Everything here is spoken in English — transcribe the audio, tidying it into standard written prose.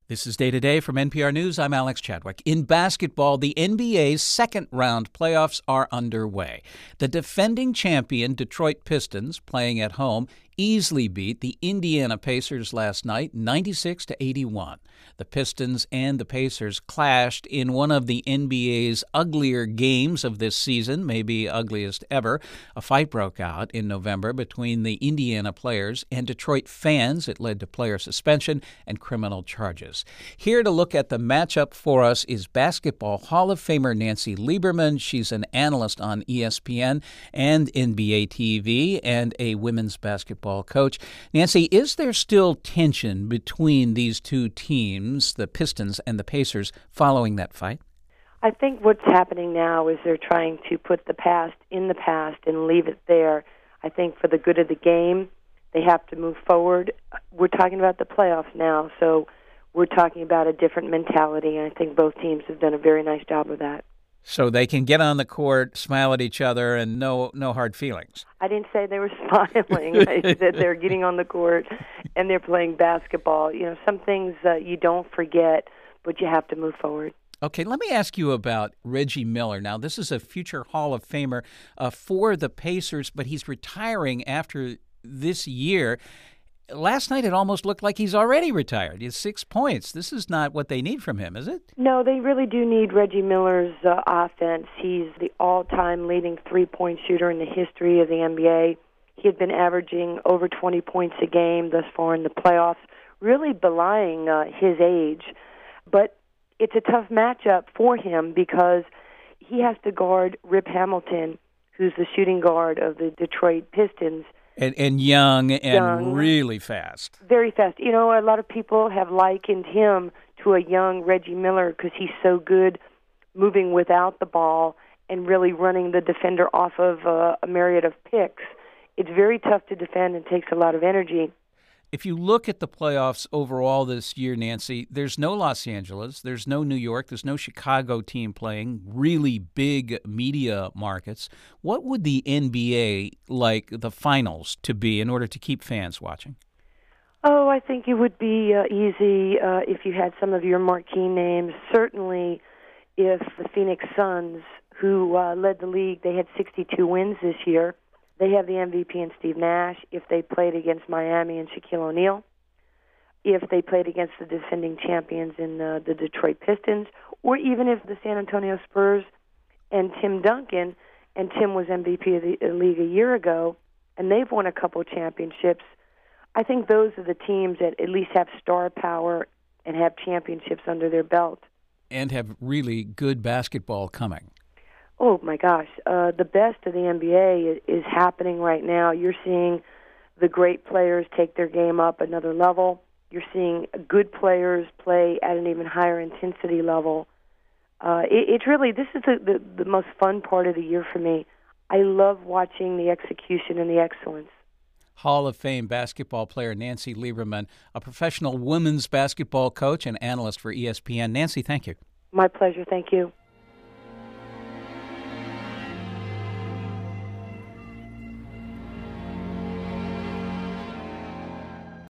This is Day to Day from NPR News. I'm Alex Chadwick. In basketball, the NBA's second-round playoffs are underway. The defending champion Detroit Pistons, playing at home, easily beat the Indiana Pacers last night, 96-81. The Pistons and the Pacers clashed in one of the NBA's uglier games of this season, maybe ugliest ever. A fight broke out in November between the Indiana players and Detroit fans. It led to player suspension and criminal charges. Here to look at the matchup for us is Basketball Hall of Famer Nancy Lieberman. She's an analyst on ESPN and NBA TV and a women's basketball coach. Nancy, is there still tension between these two teams, the Pistons and the Pacers, following that fight? I think what's happening now is they're trying to put the past in the past and leave it there. I think for the good of the game, they have to move forward. We're talking about the playoffs now, so we're talking about a different mentality, and I think both teams have done a very nice job of that. So they can get on the court, smile at each other, and no hard feelings. I didn't say they were smiling. I said they're getting on the court and they're playing basketball. You know, some things you don't forget, but you have to move forward. Okay, let me ask you about Reggie Miller. Now, this is a future Hall of Famer for the Pacers, but he's retiring after this year. Last night, it almost looked like he's already retired. He has 6 points. This is not what they need from him, is it? No, they really do need Reggie Miller's offense. He's the all-time leading three-point shooter in the history of the NBA. He had been averaging over 20 points a game thus far in the playoffs, really belying his age. But it's a tough matchup for him because he has to guard Rip Hamilton, who's the shooting guard of the Detroit Pistons. And young and really fast. Very fast. You know, a lot of people have likened him to a young Reggie Miller because he's so good moving without the ball and really running the defender off of a myriad of picks. It's very tough to defend and takes a lot of energy. If you look at the playoffs overall this year, Nancy, there's no Los Angeles, there's no New York, there's no Chicago team playing, really big media markets. What would the NBA like the finals to be in order to keep fans watching? Oh, I think it would be easy if you had some of your marquee names. Certainly if the Phoenix Suns, who led the league, they had 62 wins this year. They have the MVP in Steve Nash. If they played against Miami and Shaquille O'Neal, if they played against the defending champions in the Detroit Pistons, or even if the San Antonio Spurs and Tim Duncan, and Tim was MVP of the league a year ago, and they've won a couple championships, I think those are the teams that at least have star power and have championships under their belt. And have really good basketball coming. Oh, my gosh. The best of the NBA is happening right now. You're seeing the great players take their game up another level. You're seeing good players play at an even higher intensity level. It's really, this is the most fun part of the year for me. I love watching the execution and the excellence. Hall of Fame basketball player Nancy Lieberman, a professional women's basketball coach and analyst for ESPN. Nancy, thank you. My pleasure. Thank you.